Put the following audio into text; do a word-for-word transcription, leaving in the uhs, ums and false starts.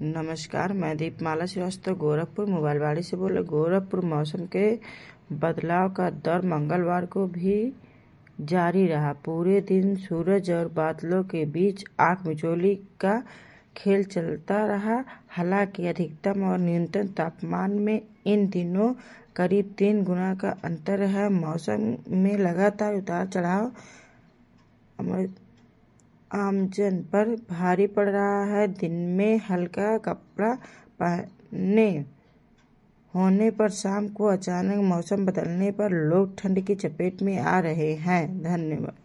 नमस्कार, मैं दीपमाला श्रीवास्तव गोरखपुर मोबाइलवाड़ी से बोल रही। गोरखपुर मौसम के बदलाव का दौर मंगलवार को भी जारी रहा। पूरे दिन सूरज और बादलों के बीच आंख मिचौली का खेल चलता रहा। हालांकि अधिकतम और न्यूनतम तापमान में इन दिनों करीब तीन गुना का अंतर है। मौसम में लगातार उतार चढ़ाव आमजन पर भारी पड़ रहा है। दिन में हल्का कपड़ा पहने होने पर शाम को अचानक मौसम बदलने पर लोग ठंड की चपेट में आ रहे हैं। धन्यवाद।